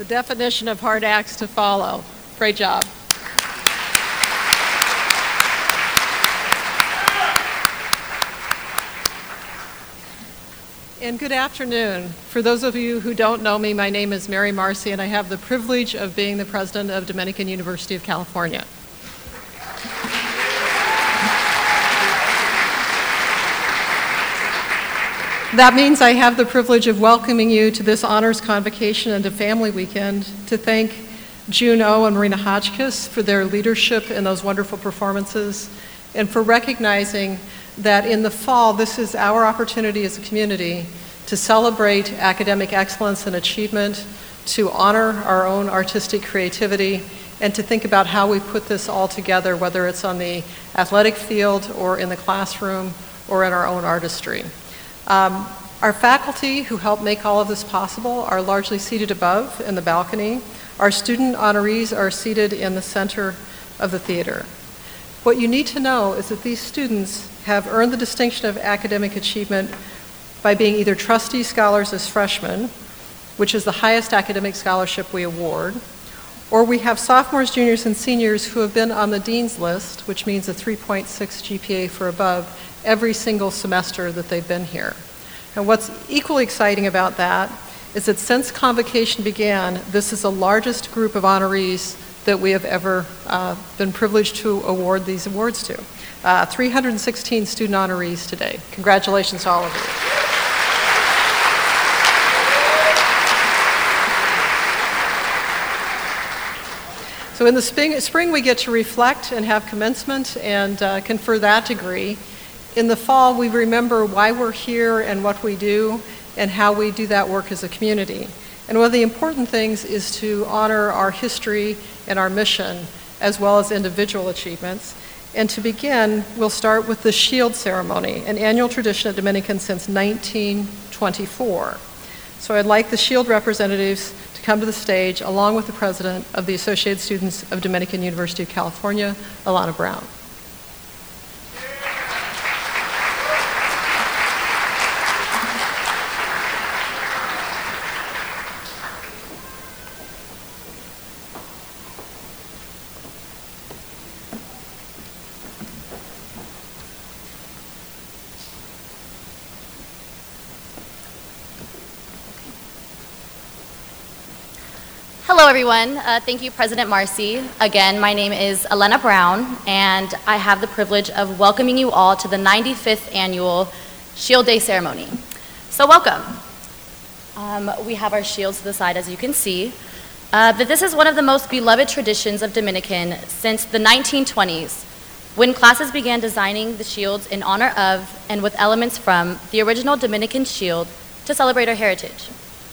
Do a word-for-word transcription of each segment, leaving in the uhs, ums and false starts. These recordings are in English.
The definition of hard acts to follow. Great job. And good afternoon. For those of you who don't know me, my name is Mary Marcy, and I have the privilege of being the president of Dominican University of California. That means I have the privilege of welcoming you to this honors convocation and to Family Weekend to thank June O and Marina Hotchkiss for their leadership in those wonderful performances, and for recognizing that in the fall, this is our opportunity as a community to celebrate academic excellence and achievement, to honor our own artistic creativity, and to think about how we put this all together, whether it's on the athletic field or in the classroom or in our own artistry. Um, our faculty who help make all of this possible are largely seated above in the balcony. Our student honorees are seated in the center of the theater. What you need to know is that these students have earned the distinction of academic achievement by being either trustee scholars as freshmen, which is the highest academic scholarship we award, or we have sophomores, juniors, and seniors who have been on the dean's list, which means a three point six G P A for above, every single semester that they've been here. And what's equally exciting about that is that since convocation began, this is the largest group of honorees that we have ever uh, been privileged to award these awards to. Uh, three hundred sixteen student honorees today. Congratulations to all of you. So in the spring, spring we get to reflect and have commencement and uh, confer that degree. In the fall, we remember why we're here and what we do and how we do that work as a community. And one of the important things is to honor our history and our mission, as well as individual achievements. And to begin, we'll start with the shield ceremony, an annual tradition at Dominican since nineteen twenty-four. So I'd like the shield representatives to come to the stage, along with the president of the Associated Students of Dominican University of California, Alana Brown. Hello, everyone. Uh, thank you, President Marcy. Again, my name is Alana Brown, and I have the privilege of welcoming you all to the ninety-fifth Annual Shield Day Ceremony. So welcome. Um, we have our shields to the side, as you can see. Uh, but this is one of the most beloved traditions of Dominican since the nineteen twenties, when classes began designing the shields in honor of and with elements from the original Dominican shield to celebrate our heritage.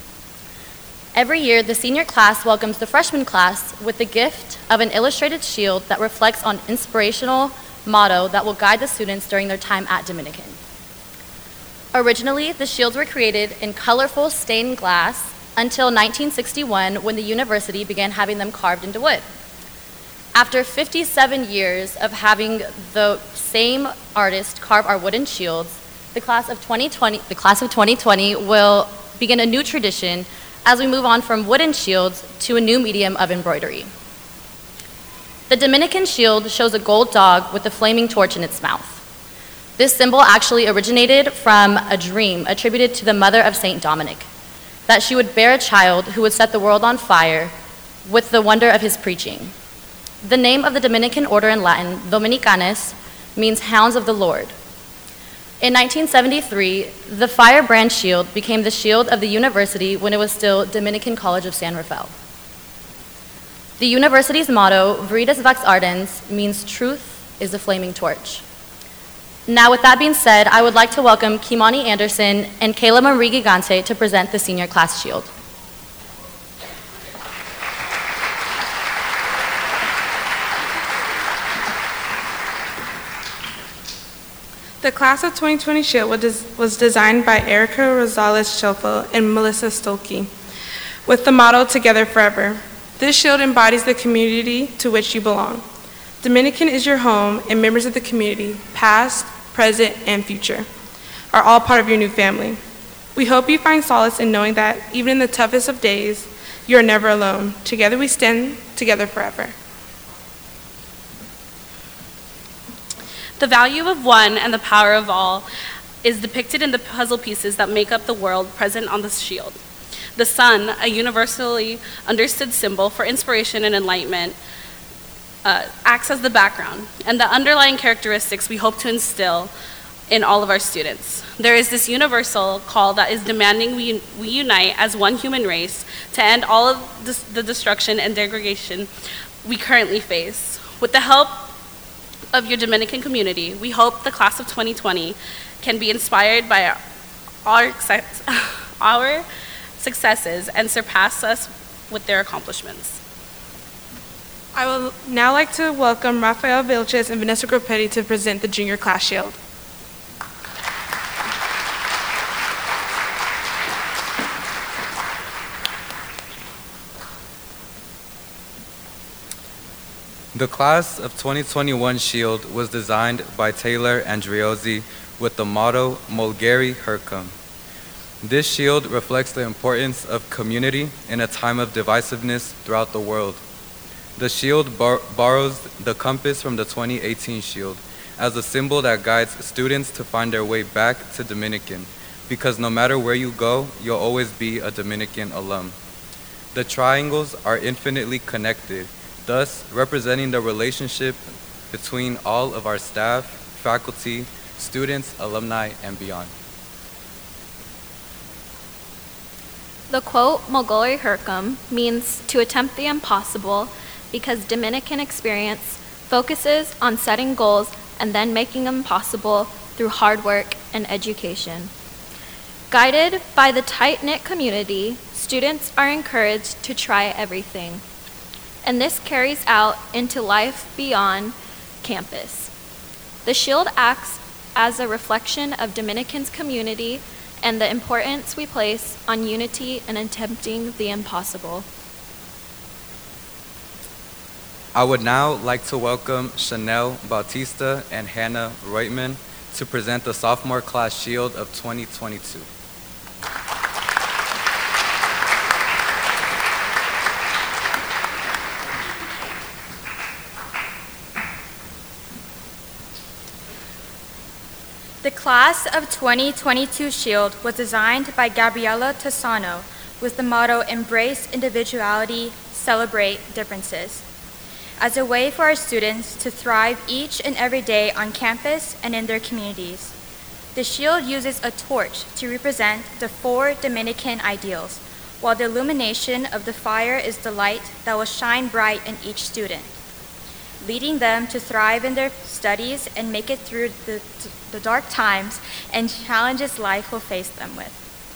Every year, the senior class welcomes the freshman class with the gift of an illustrated shield that reflects on inspirational motto that will guide the students during their time at Dominican. Originally, the shields were created in colorful stained glass until nineteen sixty-one, when the university began having them carved into wood. After fifty-seven years of having the same artist carve our wooden shields, the class of twenty twenty, the class of twenty twenty will begin a new tradition as we move on from wooden shields to a new medium of embroidery. The Dominican shield shows a gold dog with a flaming torch in its mouth. This symbol actually originated from a dream attributed to the mother of Saint Dominic, that she would bear a child who would set the world on fire with the wonder of his preaching. The name of the Dominican order in Latin, Dominicanes, means hounds of the Lord. In nineteen seventy-three, the firebrand shield became the shield of the university when it was still Dominican College of San Rafael. The university's motto, Veritas Vox Ardens, means truth is a flaming torch. Now, with that being said, I would like to welcome Kimani Anderson and Kayla Marie Gigante to present the senior class shield. The class of twenty twenty shield was designed by Erica Rosales-Chelfo and Melissa Stolke with the motto, Together Forever. This shield embodies the community to which you belong. Dominican is your home, and members of the community, past, present, and future, are all part of your new family. We hope you find solace in knowing that even in the toughest of days, You are never alone. Together we stand, together forever. The value of one and the power of all is depicted in the puzzle pieces that make up the world present on the shield. The sun, a universally understood symbol for inspiration and enlightenment, uh, acts as the background, and the underlying characteristics we hope to instill in all of our students. There is this universal call that is demanding we, we unite as one human race to end all of this, the destruction and degradation we currently face. With the help of your Dominican community, we hope the class of twenty twenty can be inspired by our, our, our successes and surpass us with their accomplishments. I would now like to welcome Rafael Vilches and Vanessa Groppetti to present the junior class shield. The class of twenty twenty-one shield was designed by Taylor Andriozzi with the motto, Mulgari Hercum. This shield reflects the importance of community in a time of divisiveness throughout the world. The shield bar borrows the compass from the twenty eighteen shield as a symbol that guides students to find their way back to Dominican, because no matter where you go, you'll always be a Dominican alum. The triangles are infinitely connected, thus representing the relationship between all of our staff, faculty, students, alumni, and beyond. The quote, Mulgari Hercum, means to attempt the impossible because Dominican experience focuses on setting goals and then making them possible through hard work and education. Guided by the tight-knit community, students are encouraged to try everything. And this carries out into life beyond campus. The shield acts as a reflection of Dominican's community and the importance we place on unity and attempting the impossible. I would now like to welcome Chanel Bautista and Hannah Reutman to present the sophomore class shield of twenty twenty-two. The class of twenty twenty-two shield was designed by Gabriela Tassano with the motto, Embrace Individuality, Celebrate Differences, as a way for our students to thrive each and every day on campus and in their communities. The shield uses a torch to represent the four Dominican ideals, while the illumination of the fire is the light that will shine bright in each student, leading them to thrive in their studies and make it through the, the dark times and challenges life will face them with.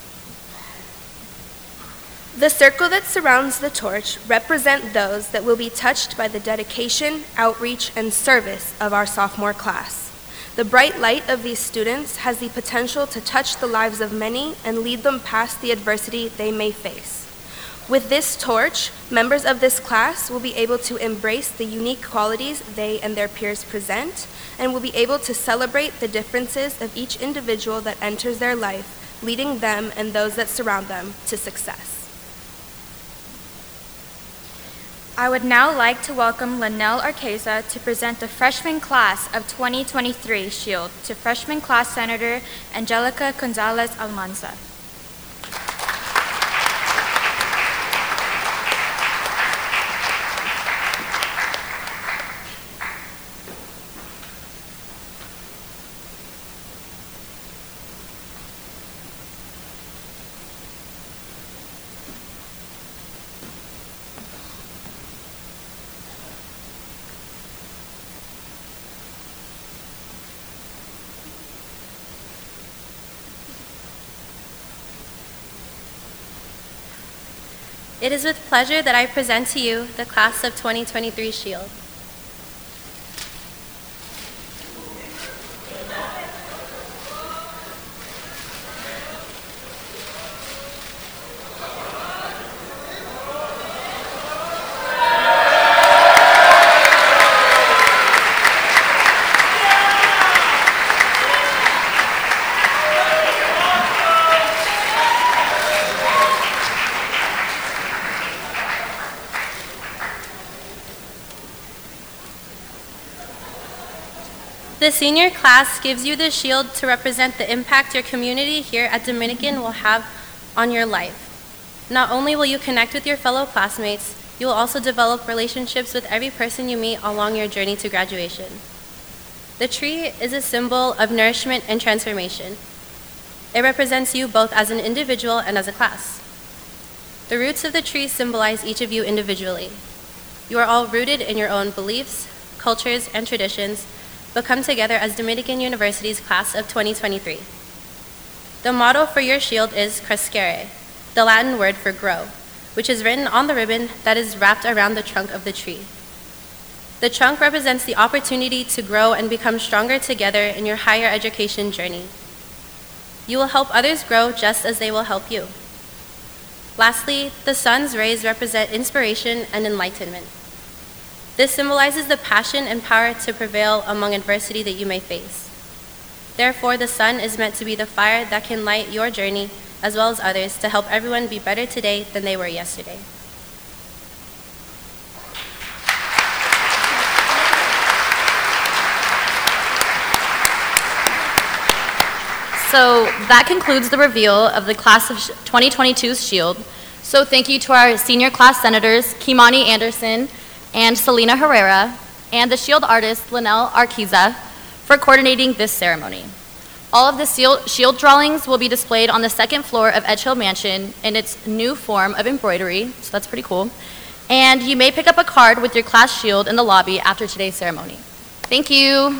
The circle that surrounds the torch represent those that will be touched by the dedication, outreach, and service of our sophomore class. The bright light of these students has the potential to touch the lives of many and lead them past the adversity they may face. With this torch, members of this class will be able to embrace the unique qualities they and their peers present, and will be able to celebrate the differences of each individual that enters their life, leading them and those that surround them to success. I would now like to welcome Linnell Arqueza to present the freshman class of twenty twenty-three shield to freshman class Senator Angelica Gonzalez Almanza. It is with pleasure that I present to you the class of twenty twenty-three shield. The senior class gives you the shield to represent the impact your community here at Dominican will have on your life. Not only will you connect with your fellow classmates, you will also develop relationships with every person you meet along your journey to graduation. The tree is a symbol of nourishment and transformation. It represents you both as an individual and as a class. The roots of the tree symbolize each of you individually. You are all rooted in your own beliefs, cultures, and traditions, but come together as Dominican University's class of twenty twenty-three. The motto for your shield is crescere, the Latin word for grow, which is written on the ribbon that is wrapped around the trunk of the tree. The trunk represents the opportunity to grow and become stronger together in your higher education journey. You will help others grow just as they will help you. Lastly, the sun's rays represent inspiration and enlightenment. This symbolizes the passion and power to prevail among adversity that you may face. Therefore, the sun is meant to be the fire that can light your journey as well as others to help everyone be better today than they were yesterday. So that concludes the reveal of the class of twenty twenty-two's shield. So thank you to our senior class senators, Kimani Anderson and Selena Herrera, and the shield artist, Linnell Arquiza, for coordinating this ceremony. All of the shield, shield drawings will be displayed on the second floor of Edge Hill Mansion in its new form of embroidery, so that's pretty cool. And you may pick up a card with your class shield in the lobby after today's ceremony. Thank you.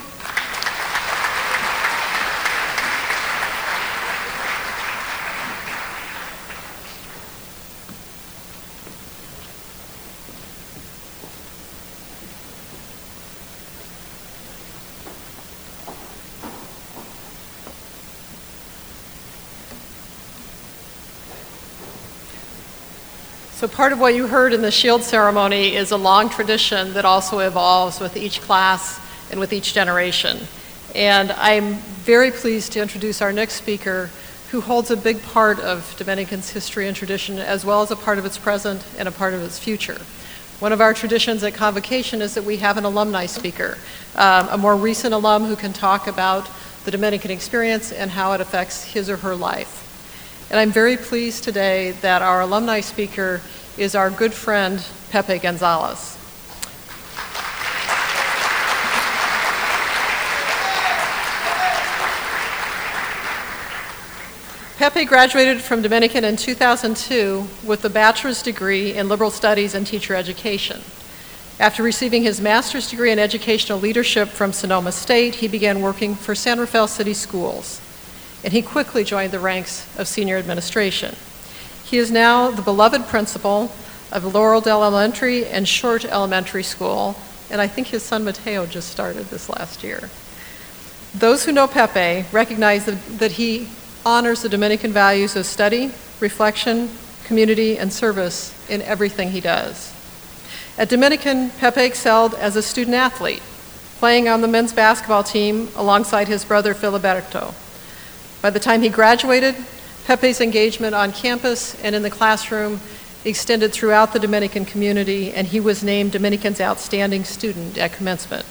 So part of what you heard in the shield ceremony is a long tradition that also evolves with each class and with each generation. And I'm very pleased to introduce our next speaker, who holds a big part of Dominican's history and tradition, as well as a part of its present and a part of its future. One of our traditions at Convocation is that we have an alumni speaker, um, a more recent alum who can talk about the Dominican experience and how it affects his or her life. And I'm very pleased today that our alumni speaker is our good friend, Pepe Gonzalez. Pepe graduated from Dominican in two thousand two with a bachelor's degree in liberal studies and teacher education. After receiving his master's degree in educational leadership from Sonoma State, he began working for San Rafael City Schools, and he quickly joined the ranks of senior administration. He is now the beloved principal of Laureldale Elementary and Short Elementary School, and I think his son Mateo just started this last year. Those who know Pepe recognize that, that he honors the Dominican values of study, reflection, community, and service in everything he does. At Dominican, Pepe excelled as a student athlete, playing on the men's basketball team alongside his brother Filiberto. By the time he graduated, Pepe's engagement on campus and in the classroom extended throughout the Dominican community, and he was named Dominican's Outstanding Student at commencement.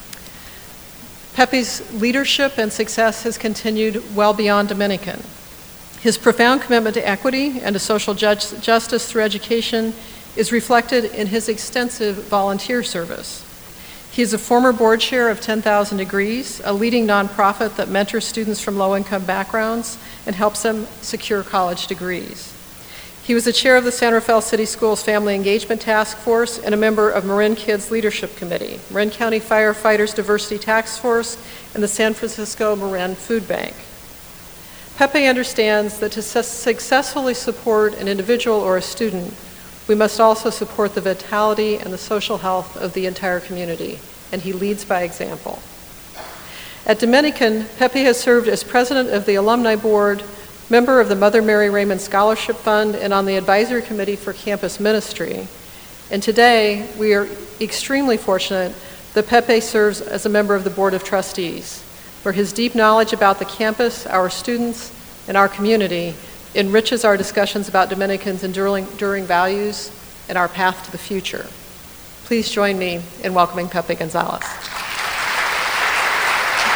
Pepe's leadership and success has continued well beyond Dominican. His profound commitment to equity and to social ju- justice through education is reflected in his extensive volunteer service. He is a former board chair of ten thousand Degrees, a leading nonprofit that mentors students from low-income backgrounds and helps them secure college degrees. He was the chair of the San Rafael City Schools Family Engagement Task Force and a member of Marin Kids Leadership Committee, Marin County Firefighters Diversity Task Force, and the San Francisco Marin Food Bank. Pepe understands that to su- successfully support an individual or a student, we must also support the vitality and the social health of the entire community, and he leads by example. At Dominican, Pepe has served as president of the Alumni Board, member of the Mother Mary Raymond Scholarship Fund, and on the advisory committee for campus ministry. And today, we are extremely fortunate that Pepe serves as a member of the Board of Trustees, where his deep knowledge about the campus, our students, and our community enriches our discussions about Dominicans' enduring, enduring values and our path to the future. Please join me in welcoming Pepe Gonzalez.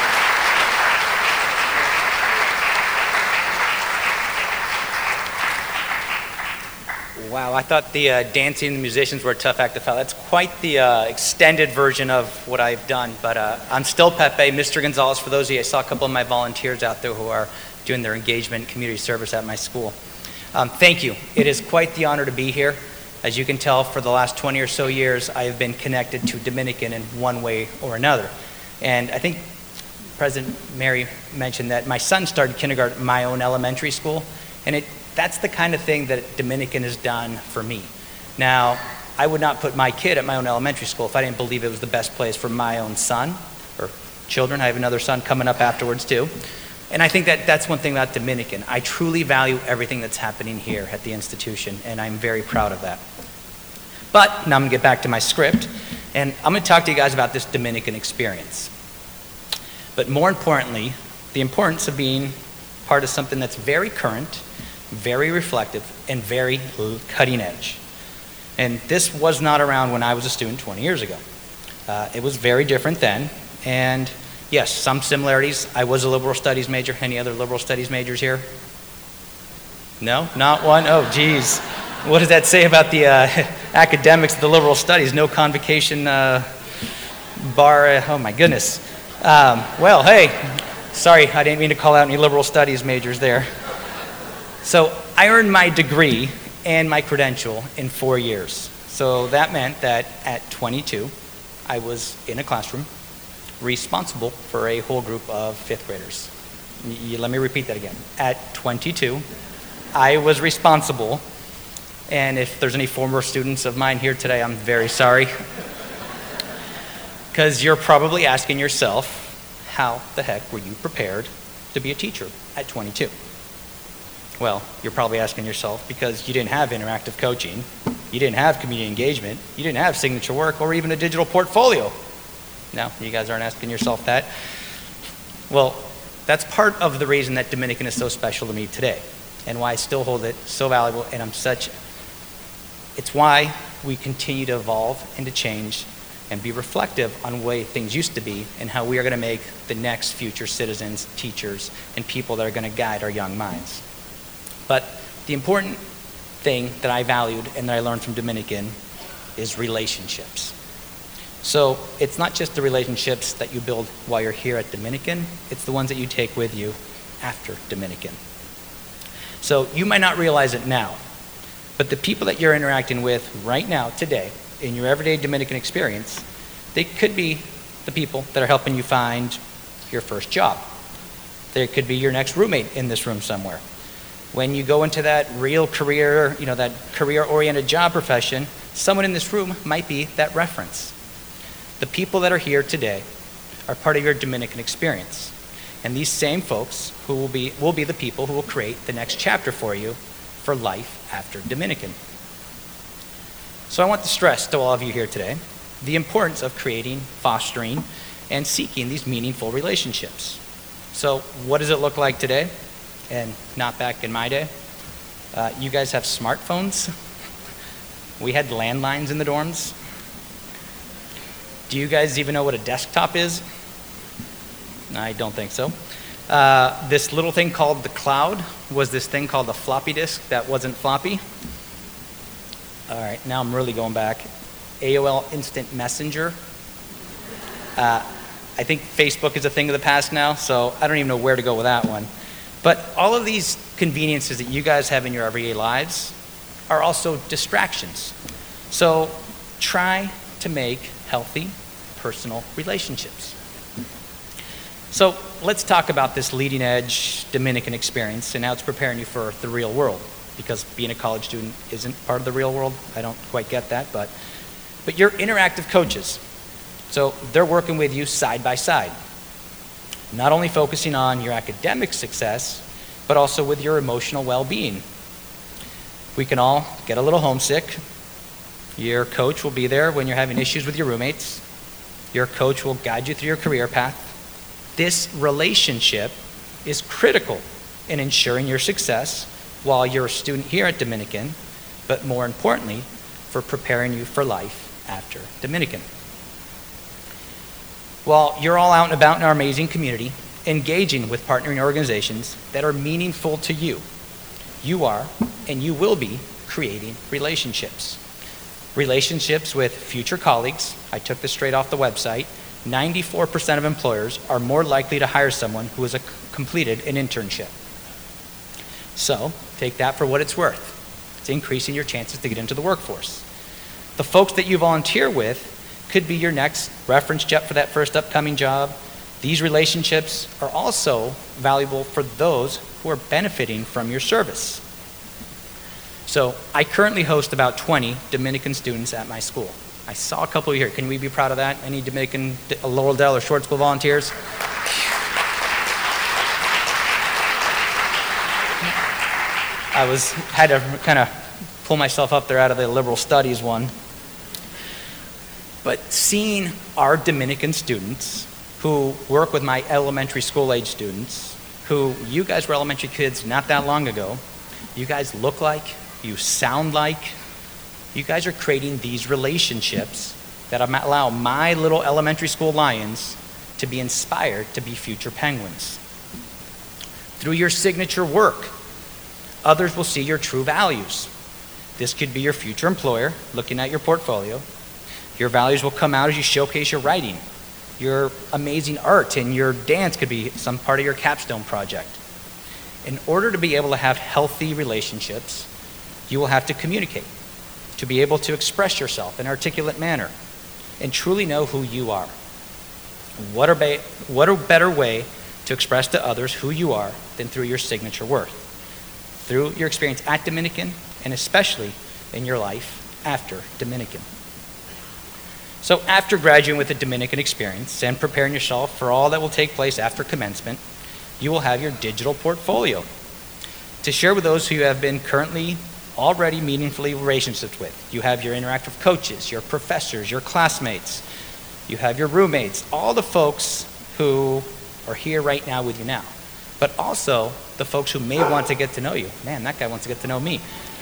Wow, I thought the uh, dancing and the musicians were a tough act to follow. That's quite the uh, extended version of what I've done. But uh, I'm still Pepe, Mister Gonzalez. For those of you, I saw a couple of my volunteers out there who are doing their engagement and community service at my school. Um, thank you. It is quite the honor to be here. As you can tell, for the last twenty or so years, I have been connected to Dominican in one way or another. And I think President Mary mentioned that my son started kindergarten at my own elementary school, and it that's the kind of thing that Dominican has done for me. Now, I would not put my kid at my own elementary school if I didn't believe it was the best place for my own son or children. I have another son coming up afterwards too. And I think that that's one thing about Dominican. I truly value everything that's happening here at the institution, and I'm very proud of that. But now I'm gonna get back to my script, and I'm gonna talk to you guys about this Dominican experience. But more importantly, the importance of being part of something that's very current, very reflective, and very cutting edge. And this was not around when I was a student twenty years ago. Uh, it was very different then, and yes, some similarities. I was a liberal studies major. Any other liberal studies majors here? No? Not one? Oh, geez. What does that say about the uh, academics of the liberal studies? No convocation uh, bar, uh, oh my goodness. Um, well, hey, sorry, I didn't mean to call out any liberal studies majors there. So I earned my degree and my credential in four years. So that meant that at twenty-two, I was in a classroom responsible for a whole group of fifth graders. Y- let me repeat that again. At twenty-two, I was responsible, and if there's any former students of mine here today, I'm very sorry. Because you're probably asking yourself, how the heck were you prepared to be a teacher at twenty-two? Well, you're probably asking yourself because you didn't have interactive coaching, you didn't have community engagement, you didn't have signature work, or even a digital portfolio. No, you guys aren't asking yourself that. Well, that's part of the reason that Dominican is so special to me today, and why I still hold it so valuable, and I'm such, it's why we continue to evolve and to change and be reflective on the way things used to be and how we are going to make the next future citizens, teachers, and people that are going to guide our young minds. But the important thing that I valued and that I learned from Dominican is relationships. So it's not just the relationships that you build while you're here at Dominican, it's the ones that you take with you after Dominican. So you might not realize it now, but the people that you're interacting with right now, today, in your everyday Dominican experience, they could be the people that are helping you find your first job. They could be your next roommate in this room somewhere. When you go into that real career, you know, that career-oriented job profession, someone in this room might be that reference. The people that are here today are part of your Dominican experience. And these same folks who will be, will be the people who will create the next chapter for you for life after Dominican. So I want to stress to all of you here today the importance of creating, fostering, and seeking these meaningful relationships. So what does it look like today? And not back in my day. Uh, you guys have smartphones. We had landlines in the dorms. Do you guys even know what a desktop is? I don't think so. Uh, this little thing called the cloud was this thing called a floppy disk that wasn't floppy. All right, now I'm really going back. A O L Instant Messenger. Uh, I think Facebook is a thing of the past now, so I don't even know where to go with that one. But all of these conveniences that you guys have in your everyday lives are also distractions. So try to make healthy personal relationships. So let's talk about this leading edge Dominican experience and how it's preparing you for the real world. Because being a college student isn't part of the real world. I don't quite get that, but, but you're interactive coaches. So they're working with you side by side. Not only focusing on your academic success, but also with your emotional well-being. We can all get a little homesick. Your coach will be there when you're having issues with your roommates. Your coach will guide you through your career path. This relationship is critical in ensuring your success while you're a student here at Dominican, but more importantly, for preparing you for life after Dominican. While you're all out and about in our amazing community, engaging with partnering organizations that are meaningful to you, you are, and you will be, creating relationships. Relationships with future colleagues. I took this straight off the website. ninety-four percent of employers are more likely to hire someone who has a, completed an internship. So, take that for what it's worth. It's increasing your chances to get into the workforce. The folks that you volunteer with could be your next reference check for that first upcoming job. These relationships are also valuable for those who are benefiting from your service. So I currently host about twenty Dominican students at my school. I saw a couple here. Can we be proud of that? Any Dominican Laurel Dell or Short School volunteers? I was had to kind of pull myself up there out of the liberal studies one. But seeing our Dominican students who work with my elementary school age students, who you guys were elementary kids not that long ago, you guys look like, you sound like, you guys are creating these relationships that allow my little elementary school lions to be inspired to be future penguins. Through your signature work, others will see your true values. This could be your future employer looking at your portfolio. Your values will come out as you showcase your writing. Your amazing art and your dance could be some part of your capstone project. In order to be able to have healthy relationships, you will have to communicate, to be able to express yourself in an articulate manner, and truly know who you are. What a, ba- what a better way to express to others who you are than through your signature work, through your experience at Dominican, and especially in your life after Dominican. So after graduating with a Dominican experience and preparing yourself for all that will take place after commencement, you will have your digital portfolio to share with those who you have been currently already meaningfully relationships with. You have your interactive coaches, your professors, your classmates, you have your roommates, all the folks who are here right now with you now, but also the folks who may want to get to know you. Man, that guy wants to get to know me.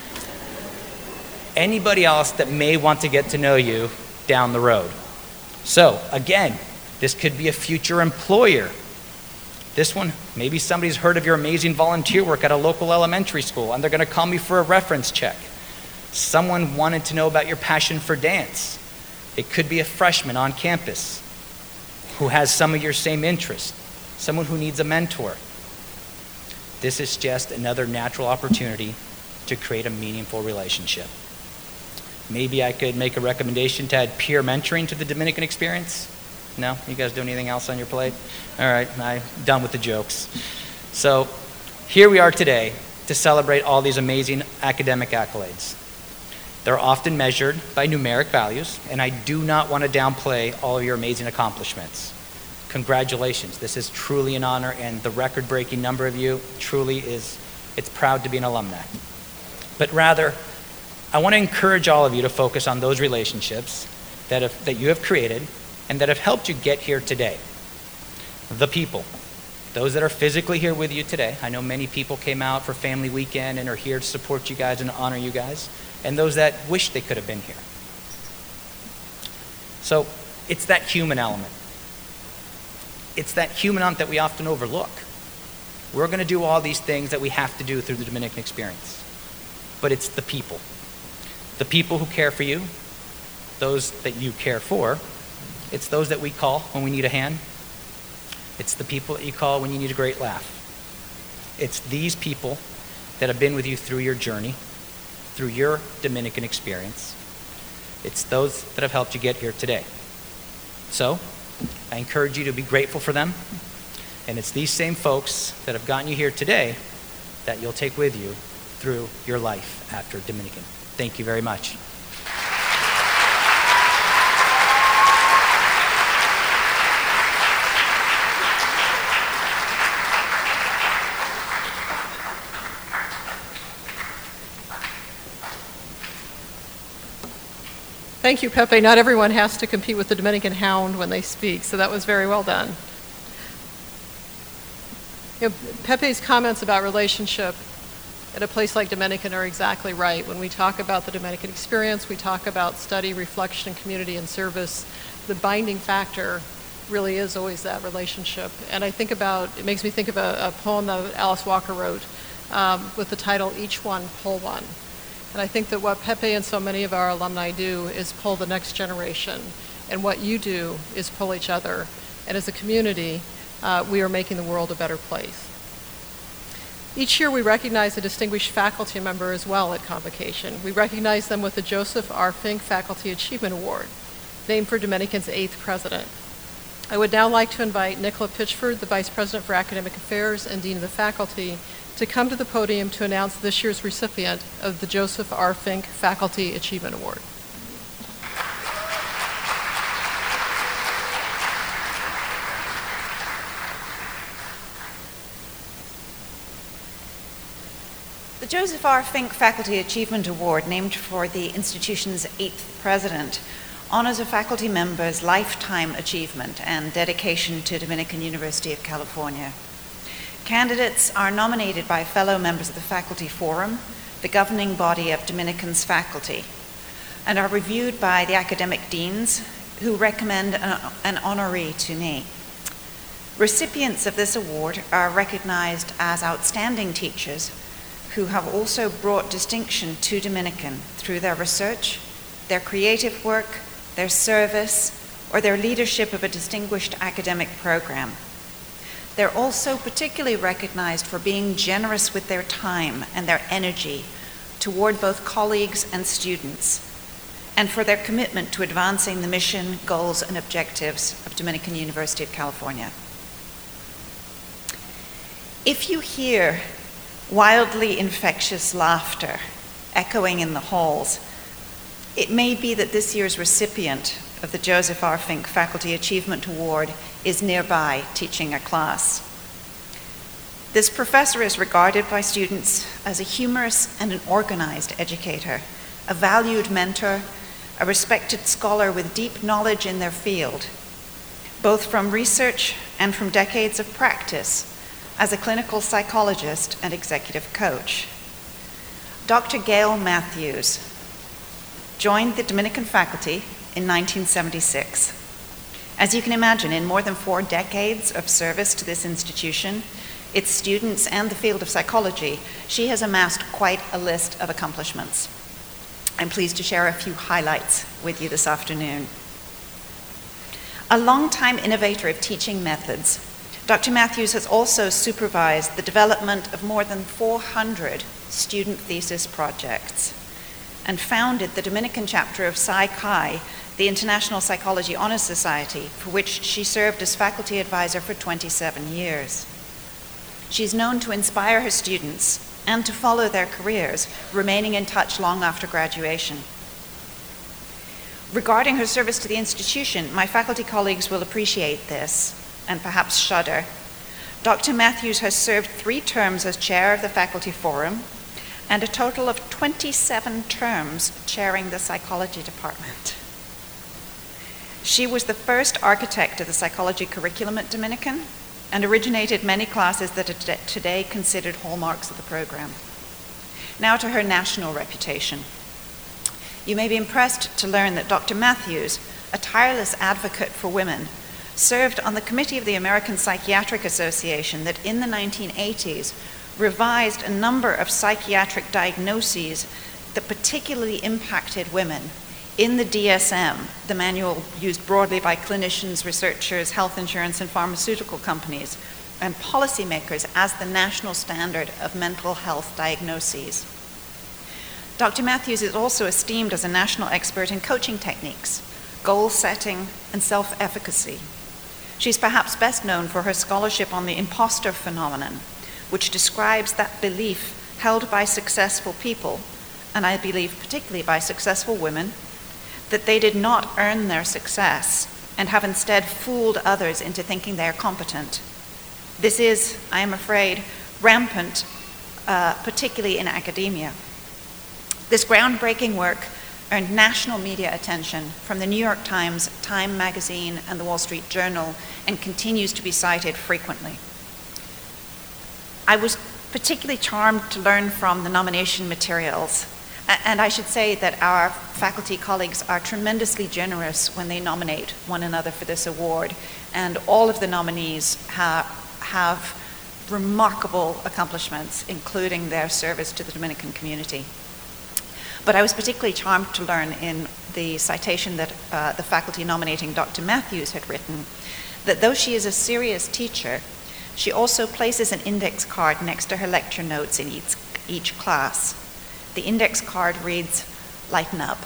Anybody else that may want to get to know you down the road. So again, this could be a future employer. This one, maybe somebody's heard of your amazing volunteer work at a local elementary school and they're going to call me for a reference check. Someone wanted to know about your passion for dance. It could be a freshman on campus who has some of your same interests, someone who needs a mentor. This is just another natural opportunity to create a meaningful relationship. Maybe I could make a recommendation to add peer mentoring to the Dominican experience. No? You guys do anything else on your plate? All right, I'm done with the jokes. So here we are today to celebrate all these amazing academic accolades. They're often measured by numeric values, and I do not want to downplay all of your amazing accomplishments. Congratulations. This is truly an honor, and the record-breaking number of you truly is, it's proud to be an alumni. But rather, I want to encourage all of you to focus on those relationships that, have, that you have created and that have helped you get here today. The people, those that are physically here with you today. I know many people came out for family weekend and are here to support you guys and honor you guys, and those that wish they could have been here. So it's that human element. It's that human element that we often overlook. We're going to do all these things that we have to do through the Dominican experience, but it's the people. The people who care for you, those that you care for, it's those that we call when we need a hand. It's the people that you call when you need a great laugh. It's these people that have been with you through your journey, through your Dominican experience. It's those that have helped you get here today. So, I encourage you to be grateful for them. And it's these same folks that have gotten you here today that you'll take with you through your life after Dominican. Thank you very much. Thank you, Pepe. Not everyone has to compete with the Dominican hound when they speak, so that was very well done. You know, Pepe's comments about relationship at a place like Dominican are exactly right. When we talk about the Dominican experience, we talk about study, reflection, community, and service. The binding factor really is always that relationship. And I think about, it makes me think of a, a poem that Alice Walker wrote um, with the title, Each One, Pull One. And I think that what Pepe and so many of our alumni do is pull the next generation. And what you do is pull each other. And as a community, uh, we are making the world a better place. Each year we recognize a distinguished faculty member as well at Convocation. We recognize them with the Joseph R. Fink Faculty Achievement Award, named for Dominican's eighth president. I would now like to invite Nicola Pitchford, the Vice President for Academic Affairs and Dean of the Faculty, to come to the podium to announce this year's recipient of the Joseph R. Fink Faculty Achievement Award. The Joseph R. Fink Faculty Achievement Award, named for the institution's eighth president, honors a faculty member's lifetime achievement and dedication to Dominican University of California. Candidates are nominated by fellow members of the Faculty Forum, the governing body of Dominican's faculty, and are reviewed by the academic deans, who recommend an, an honoree to me. Recipients of this award are recognized as outstanding teachers who have also brought distinction to Dominican through their research, their creative work, their service, or their leadership of a distinguished academic program. They're also particularly recognized for being generous with their time and their energy toward both colleagues and students, and for their commitment to advancing the mission, goals, and objectives of Dominican University of California. If you hear wildly infectious laughter echoing in the halls, it may be that this year's recipient of the Joseph R. Fink Faculty Achievement Award is nearby teaching a class. This professor is regarded by students as a humorous and an organized educator, a valued mentor, a respected scholar with deep knowledge in their field, both from research and from decades of practice as a clinical psychologist and executive coach. Doctor Gail Matthews joined the Dominican faculty in nineteen seventy-six. As you can imagine, in more than four decades of service to this institution, its students, and the field of psychology, she has amassed quite a list of accomplishments. I'm pleased to share a few highlights with you this afternoon. A longtime innovator of teaching methods, Doctor Matthews has also supervised the development of more than four hundred student thesis projects and founded the Dominican chapter of Psi Chi, the International Psychology Honor Society, for which she served as faculty advisor for twenty-seven years. She's known to inspire her students and to follow their careers, remaining in touch long after graduation. Regarding her service to the institution, my faculty colleagues will appreciate this and perhaps shudder. Doctor Matthews has served three terms as chair of the Faculty Forum and a total of twenty-seven terms chairing the psychology department. She was the first architect of the psychology curriculum at Dominican and originated many classes that are today considered hallmarks of the program. Now to her national reputation. You may be impressed to learn that Doctor Matthews, a tireless advocate for women, served on the committee of the American Psychiatric Association that in the nineteen eighties revised a number of psychiatric diagnoses that particularly impacted women in the D S M, the manual used broadly by clinicians, researchers, health insurance, and pharmaceutical companies, and policymakers as the national standard of mental health diagnoses. Doctor Matthews is also esteemed as a national expert in coaching techniques, goal setting, and self-efficacy. She's perhaps best known for her scholarship on the imposter phenomenon, which describes that belief held by successful people, and I believe particularly by successful women, that they did not earn their success and have instead fooled others into thinking they are competent. This is, I am afraid, rampant, uh, particularly in academia. This groundbreaking work earned national media attention from the New York Times, Time magazine, and the Wall Street Journal, and continues to be cited frequently. I was particularly charmed to learn from the nomination materials, and I should say that our faculty colleagues are tremendously generous when they nominate one another for this award, and all of the nominees ha- have remarkable accomplishments, including their service to the Dominican community. But I was particularly charmed to learn in the citation that uh, the faculty nominating Doctor Matthews had written that though she is a serious teacher, she also places an index card next to her lecture notes in each, each class. The index card reads, "Lighten up."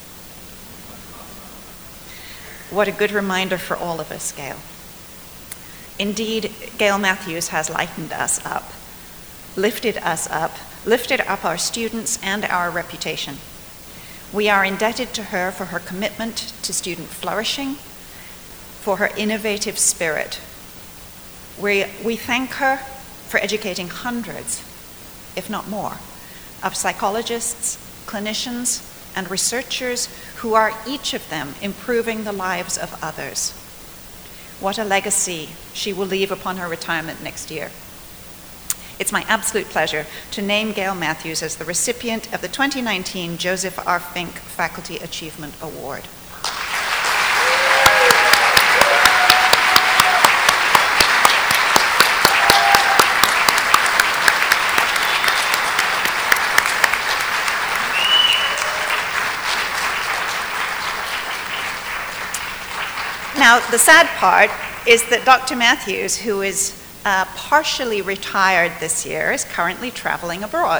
What a good reminder for all of us, Gail. Indeed, Gail Matthews has lightened us up, lifted us up, lifted up our students and our reputation. We are indebted to her for her commitment to student flourishing, for her innovative spirit. We, we thank her for educating hundreds, if not more, of psychologists, clinicians, and researchers who are each of them improving the lives of others. What a legacy she will leave upon her retirement next year. It's my absolute pleasure to name Gail Matthews as the recipient of the twenty nineteen Joseph R. Fink Faculty Achievement Award. Now, the sad part is that Doctor Matthews, who is uh, partially retired this year, is currently traveling abroad.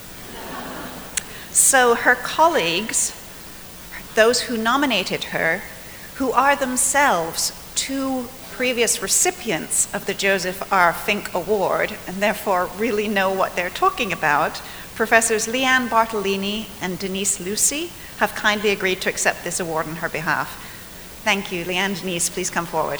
So her colleagues, those who nominated her, who are themselves two previous recipients of the Joseph R. Fink Award, and therefore really know what they're talking about, Professors Leanne Bartolini and Denise Lucy, have kindly agreed to accept this award on her behalf. Thank you. Leanne and Denise, please come forward.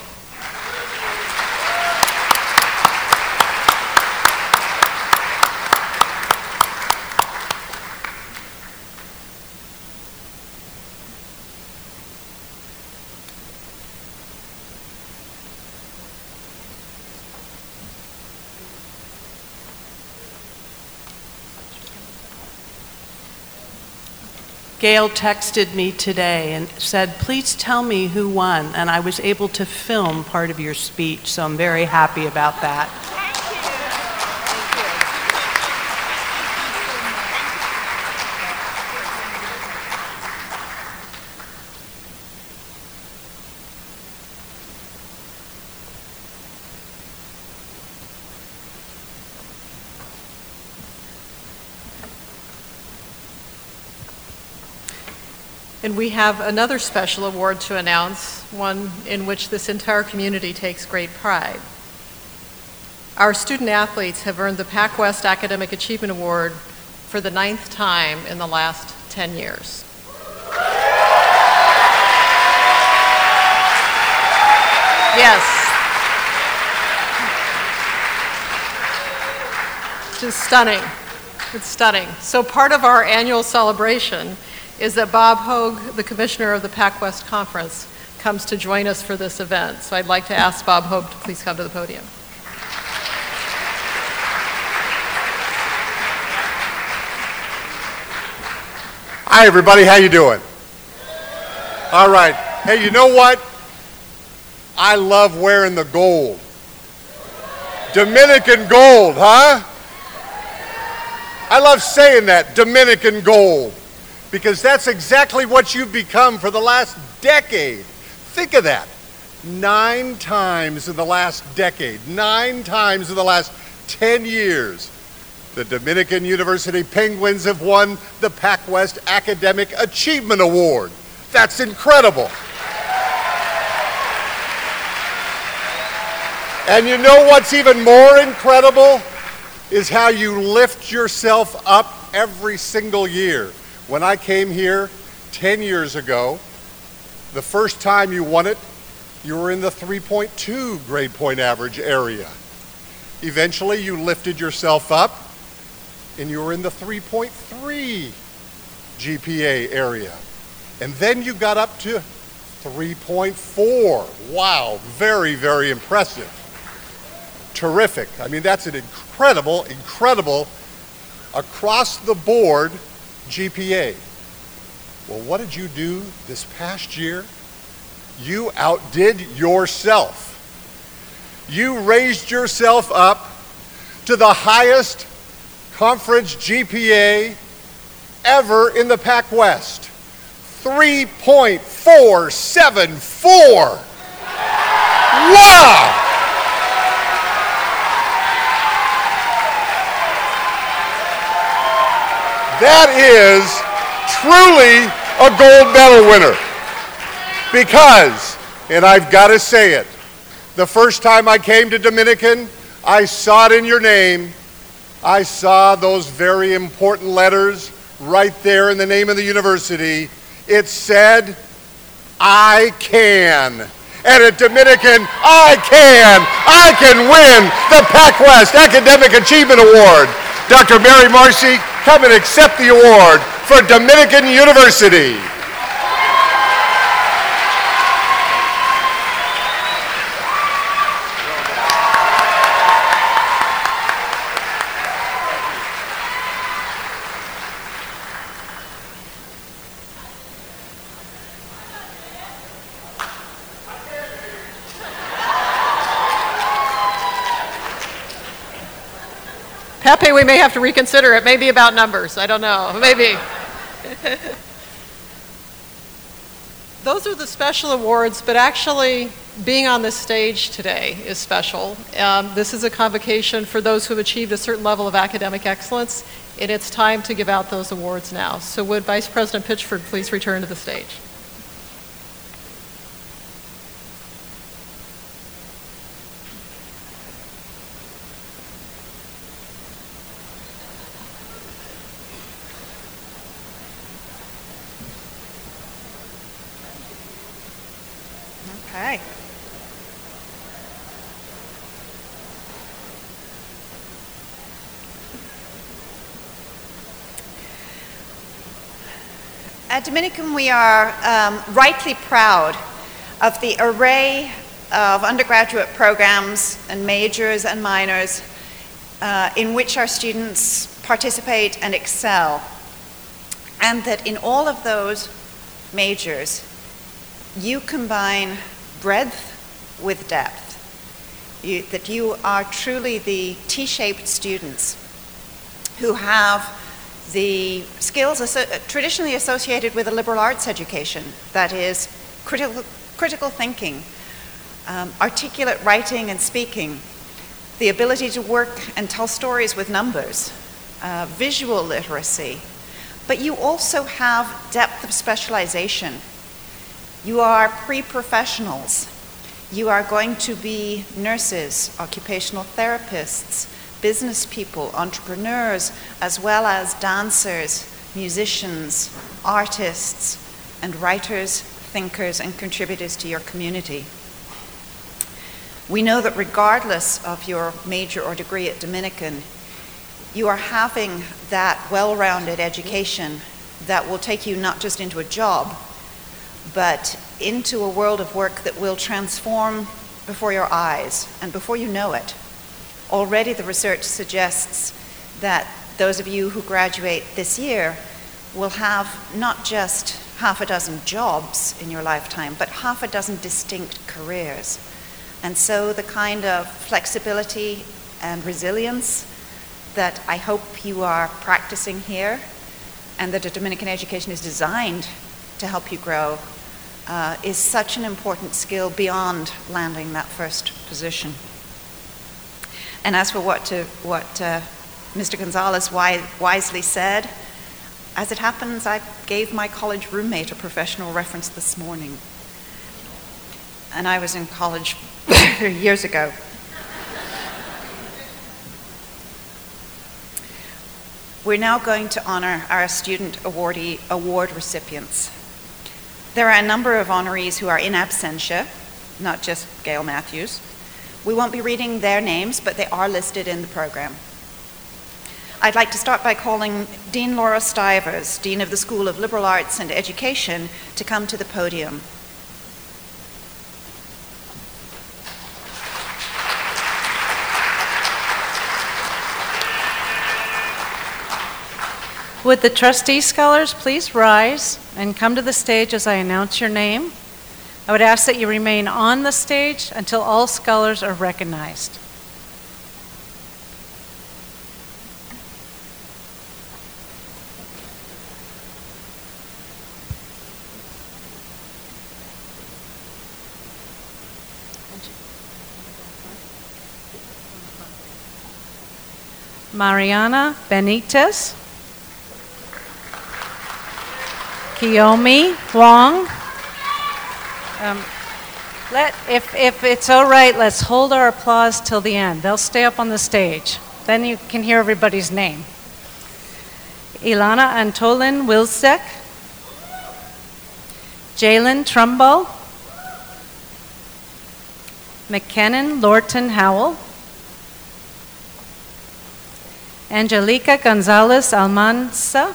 Gail texted me today and said, "Please tell me who won," and I was able to film part of your speech, so I'm very happy about that. And we have another special award to announce, one in which this entire community takes great pride. Our student athletes have earned the PacWest Academic Achievement Award for the ninth time in the last ten years. Yes. Just stunning. It's stunning. So part of our annual celebration is that Bob Hogue, the commissioner of the PacWest Conference, comes to join us for this event. So I'd like to ask Bob Hogue to please come to the podium. Hi everybody, how you doing? All right. Hey, you know what? I love wearing the gold. Dominican gold, huh? I love saying that, Dominican gold. Because that's exactly what you've become for the last decade. Think of that. Nine times in the last decade, nine times in the last ten years, the Dominican University Penguins have won the PacWest Academic Achievement Award. That's incredible. And you know what's even more incredible is how you lift yourself up every single year. When I came here ten years ago, the first time you won it, you were in the three point two grade point average area. Eventually, you lifted yourself up, and you were in the three point three G P A area. And then you got up to three point four. Wow, very, very impressive. Terrific. I mean, that's an incredible, incredible across-the-board G P A. Well, what did you do this past year? You outdid yourself. You raised yourself up to the highest conference G P A ever in the Pac West. three point four seven four. Wow! That is truly a gold medal winner. Because, and I've got to say it, the first time I came to Dominican, I saw it in your name. I saw those very important letters right there in the name of the university. It said, I can. And at Dominican, I can. I can win the Pac West Academic Achievement Award. Doctor Mary Marcy, come and accept the award for Dominican University. Pepe, we may have to reconsider. It may be about numbers. I don't know. Maybe. Those are the special awards, but actually being on this stage today is special. Um, this is a convocation for those who have achieved a certain level of academic excellence, and it's time to give out those awards now. So would Vice President Pitchford please return to the stage? Okay. At Dominican, we are um, rightly proud of the array of undergraduate programs and majors and minors uh, in which our students participate and excel, and that in all of those majors, you combine breadth with depth, you, that you are truly the T-shaped students who have the skills aso- traditionally associated with a liberal arts education, that is critical, critical thinking, um, articulate writing and speaking, the ability to work and tell stories with numbers, uh, visual literacy, but you also have depth of specialization. You are pre-professionals. You are going to be nurses, occupational therapists, business people, entrepreneurs, as well as dancers, musicians, artists, and writers, thinkers, and contributors to your community. We know that regardless of your major or degree at Dominican, you are having that well-rounded education that will take you not just into a job, but into a world of work that will transform before your eyes and before you know it. Already the research suggests that those of you who graduate this year will have not just half a dozen jobs in your lifetime, but half a dozen distinct careers. And so the kind of flexibility and resilience that I hope you are practicing here, and that a Dominican education is designed to help you grow, uh, is such an important skill beyond landing that first position. And as for what, to, what uh, Mister Gonzalez wi- wisely said, as it happens, I gave my college roommate a professional reference this morning. And I was in college years ago. We're now going to honor our student awardee award recipients. There are a number of honorees who are in absentia, not just Gail Matthews. We won't be reading their names, but they are listed in the program. I'd like to start by calling Dean Laura Stivers, Dean of the School of Liberal Arts and Education, to come to the podium. Would the trustee scholars please rise and come to the stage as I announce your name? I would ask that you remain on the stage until all scholars are recognized. Mariana Benitez, Kiyomi Wong. Um, let, if, if it's all right, let's hold our applause till the end. They'll stay up on the stage. Then you can hear everybody's name. Ilana Antolin Wilsek, Jalen Trumbull, McKinnon Lorton Howell, Angelica Gonzalez Almanza,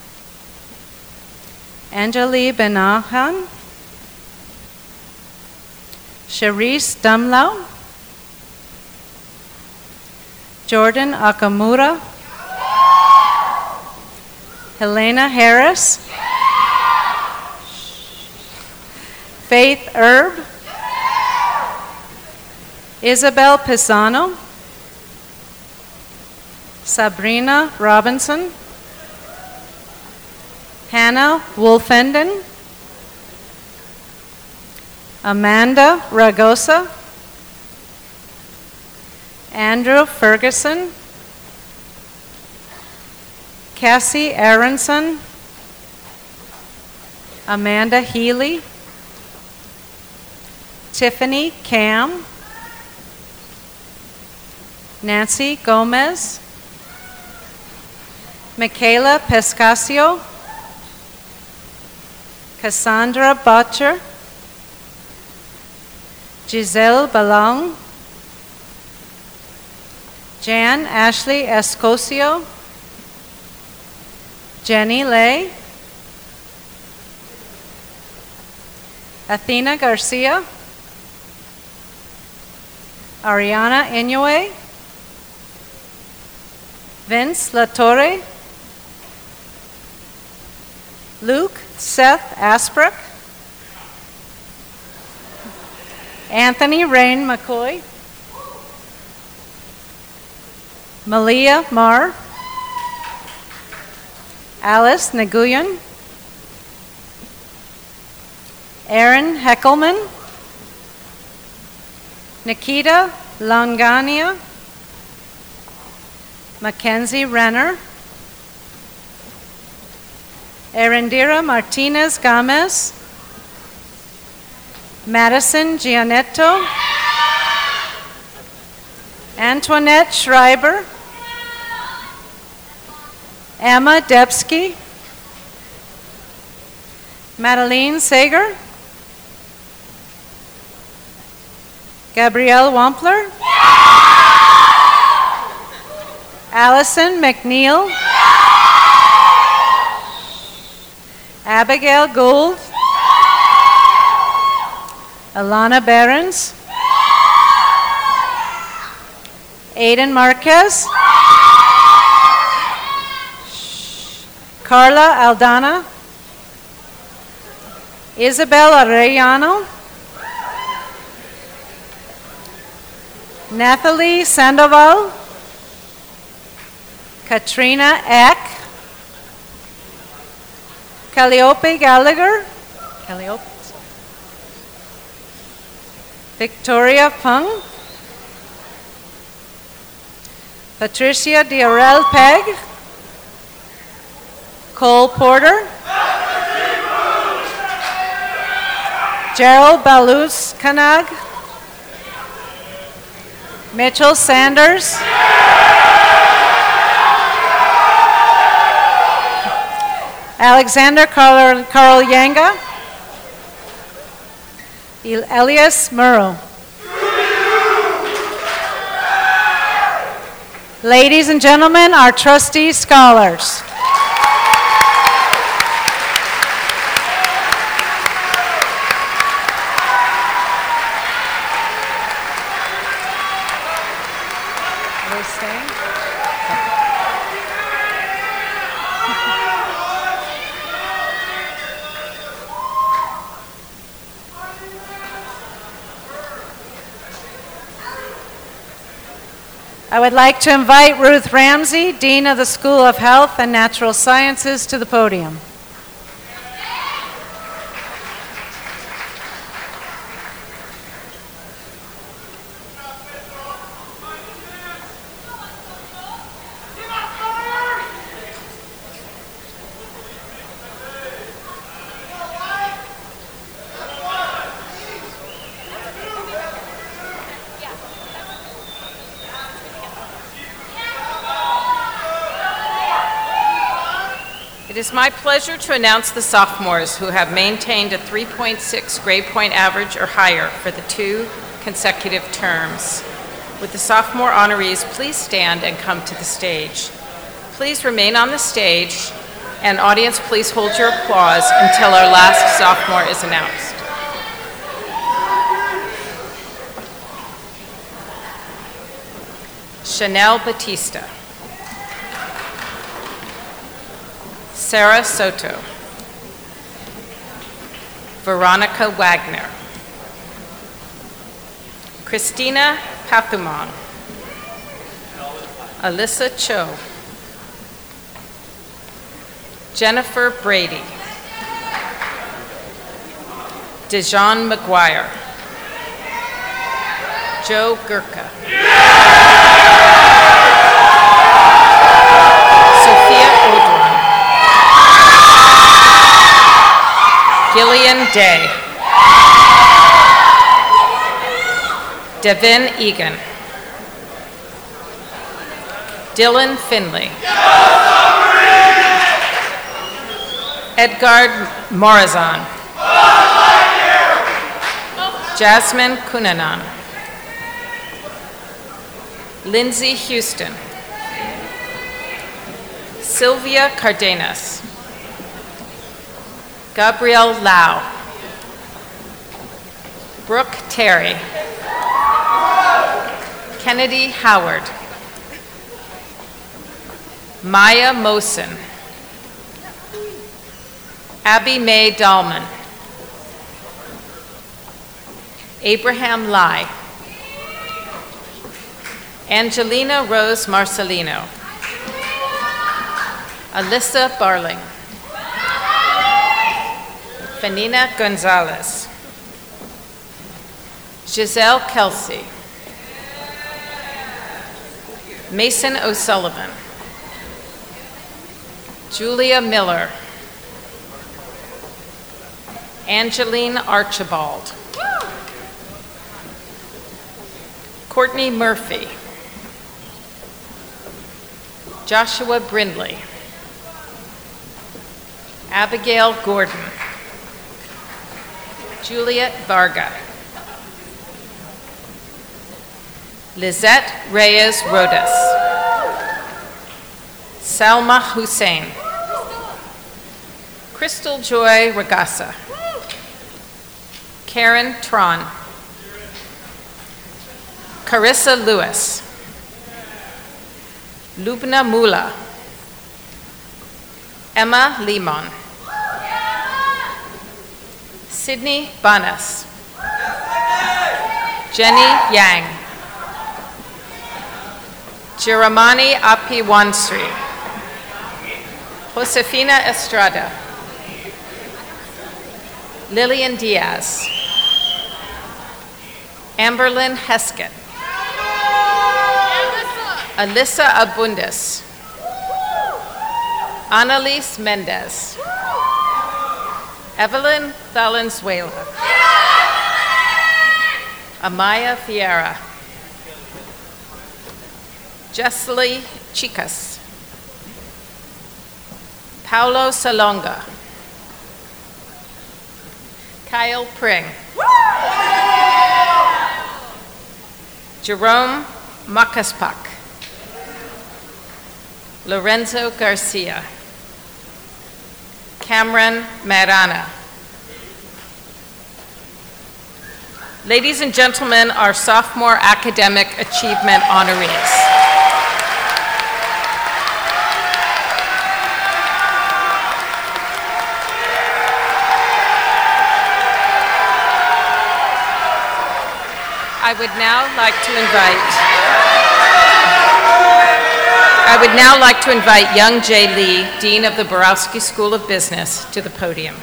Anjali Benahan, Sharice Dumlau, Jordan Akamura, Helena Harris, Faith Erb, Isabel Pisano, Sabrina Robinson, Hannah Wolfenden, Amanda Ragosa, Andrew Ferguson, Cassie Aronson, Amanda Healy, Tiffany Cam, Nancy Gomez, Michaela Pescasio, Cassandra Butcher, Giselle Balong, Jan Ashley Escosio, Jenny Lay, Athena Garcia, Ariana Inoue, Vince Latorre, Luke Seth Asbrook, Anthony Rain McCoy, Malia Marr, Alice Nguyen, Aaron Heckelman, Nikita Langania, Mackenzie Renner, Erendira Martinez Gomez, Madison Gianetto, Antoinette Schreiber, Emma Debsky, Madeline Sager, Gabrielle Wampler, Allison McNeil, Abigail Gould, Alana Behrens, Aiden Marquez, Carla Aldana, Isabel Arellano, Nathalie Sandoval, Katrina Eck, Calliope Gallagher, Calliope, Victoria Pung, Patricia Diorel Peg, Cole Porter, Gerald Balus Kanag, Mitchell Sanders, Alexander Carl, Carl Yanga, Elias Murrow. Ladies and gentlemen, our trustee scholars. Are they staying? I would like to invite Ruth Ramsey, Dean of the School of Health and Natural Sciences, to the podium. It is my pleasure to announce the sophomores who have maintained a three point six grade point average or higher for the two consecutive terms. Would the sophomore honorees please stand and come to the stage? Please remain on the stage, and audience, please hold your applause until our last sophomore is announced. Chanel Batista. Sarah Soto. Veronica Wagner. Christina Pathumong. Alyssa Cho. Jennifer Brady. Dejan McGuire. Joe Gurka. Sophia Odron. Gillian Day. Devin Egan. Dylan Finley. Edgard Morazan. Jasmine Kunanan. Lindsay Houston. Sylvia Cardenas. Gabrielle Lau. Brooke Terry. Kennedy Howard. Maya Mosen. Abby Mae Dahlman. Abraham Lai. Angelina Rose Marcelino. Alyssa Barling. Fanina Gonzalez. Giselle Kelsey. Mason O'Sullivan. Julia Miller. Angeline Archibald. Courtney Murphy. Joshua Brindley. Abigail Gordon. Juliet Varga. Lizette Reyes Rodas. Salma Hussein. Crystal Joy Regassa. Karen Tron. Carissa Lewis. Lubna Mula. Emma Limon. Sydney Banas. Jenny Yang. Jeremani Api-Wansri. Josefina Estrada. Lillian Diaz. Amberlyn Heskett. Alyssa Abundis. Annalise Mendez. Evelyn Valenzuela. Amaya Fiera. Jessley Chicas. Paulo Salonga. Kyle Pring. Jerome Makaspak. Lorenzo Garcia. Cameron Marana. Ladies and gentlemen, our sophomore academic achievement honorees. I would now like to invite I would now like to invite Young Jae Lee, Dean of the Borowski School of Business, to the podium.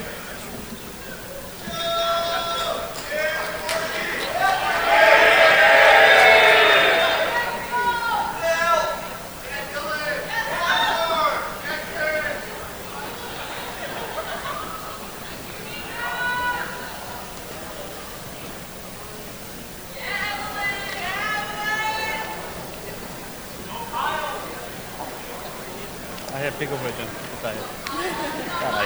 I have bigger version. Caray.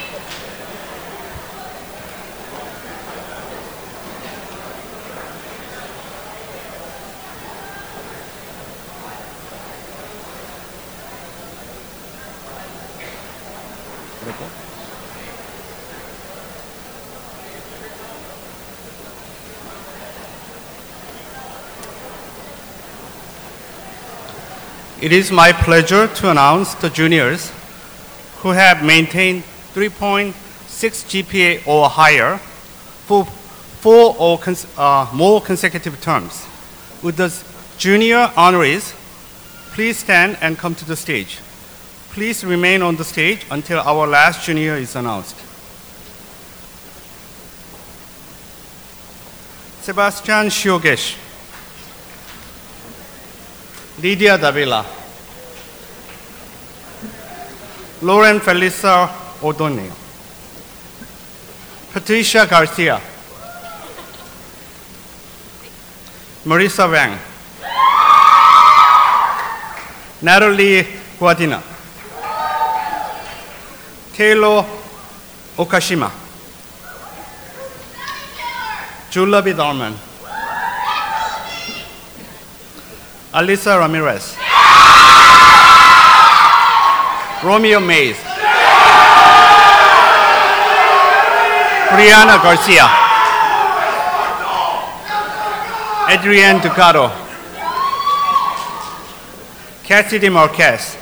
It is my pleasure to announce the juniors who have maintained three point six G P A or higher for four or cons- uh, more consecutive terms. With the junior honorees, please stand and come to the stage. Please remain on the stage until our last junior is announced. Sebastian Shiogesh, Lydia Davila, Lauren Felisa O'Donnell, Patricia Garcia, Marisa Wang, Natalie Guadina, Taylor Okashima, Julabi Darman, Alisa Ramirez, Romeo Mays, Brianna Garcia, Adrienne Ducato, Cassidy Marquez,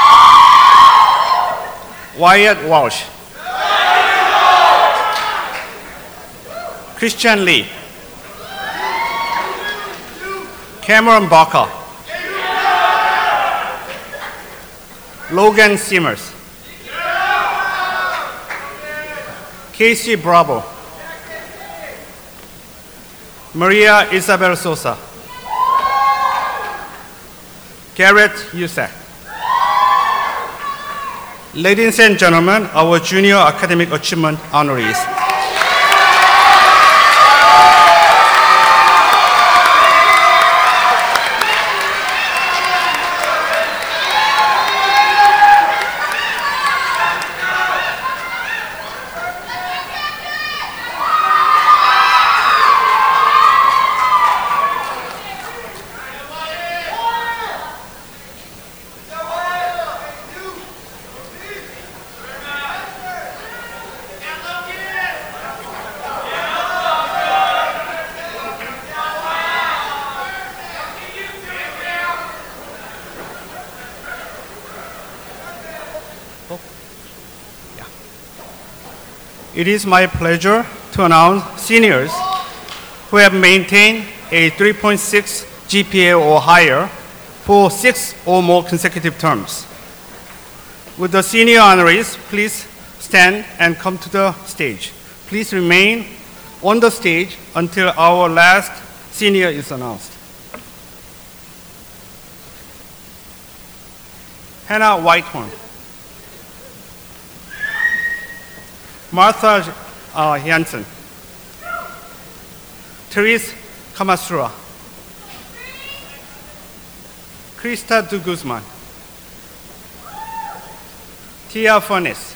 Wyatt Walsh, Christian Lee, Cameron Baca, Logan Simmers, Casey Bravo, Maria Isabel Sosa, Garrett Yusak. Ladies and gentlemen, our Junior Academic Achievement honorees. It is my pleasure to announce seniors who have maintained a three point six G P A or higher for six or more consecutive terms. Would the senior honorees please stand and come to the stage? Please remain on the stage until our last senior is announced. Hannah Whitehorn, Martha uh, Jansen, Therese Kamasura, Krista de Guzman, Tia Furnace,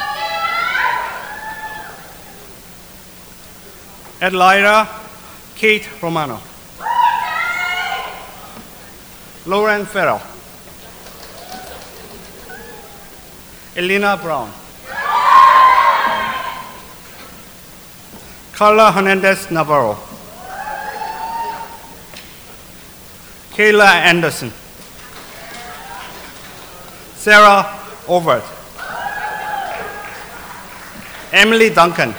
Adlyra Kate Romano, Lauren Farrell, Elena Brown, Carla Hernandez Navarro, Kayla Anderson, Sarah Overt, Emily Duncan,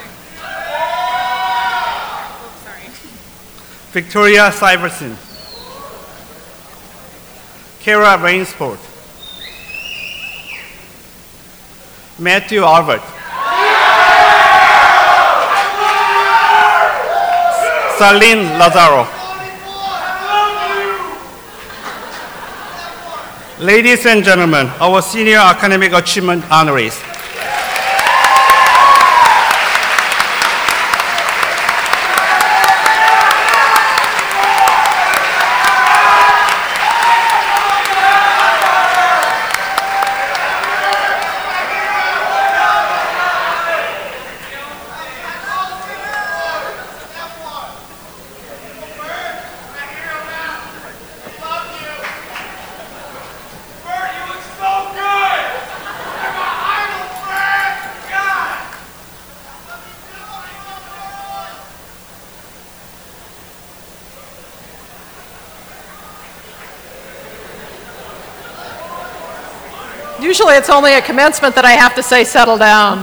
Victoria Syverson, Kara Rainsford, Matthew Albert, Salin Lazaro. Ladies and gentlemen, our Senior Academic Achievement honorees. Usually it's only at commencement that I have to say settle down.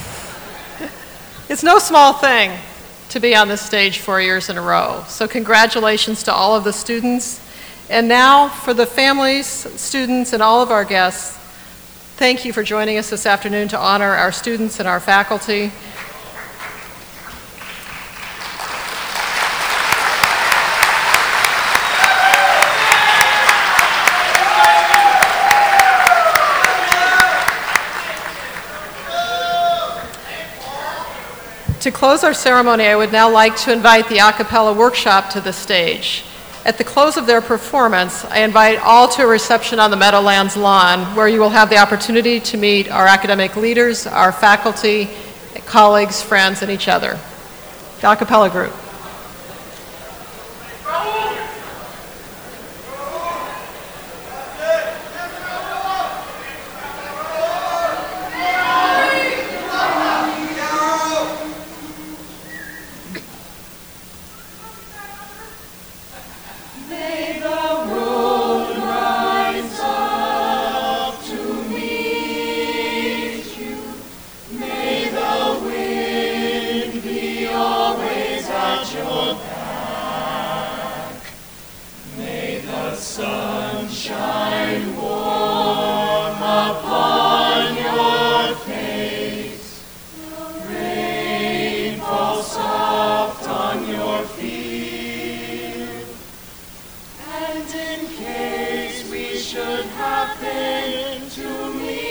It's no small thing to be on this stage four years in a row. So congratulations to all of the students. And now for the families, students, and all of our guests, thank you for joining us this afternoon to honor our students and our faculty. To close our ceremony, I would now like to invite the a cappella workshop to the stage. At the close of their performance, I invite all to a reception on the Meadowlands lawn, where you will have the opportunity to meet our academic leaders, our faculty, colleagues, friends, and each other. The a cappella group. And in case we should happen to meet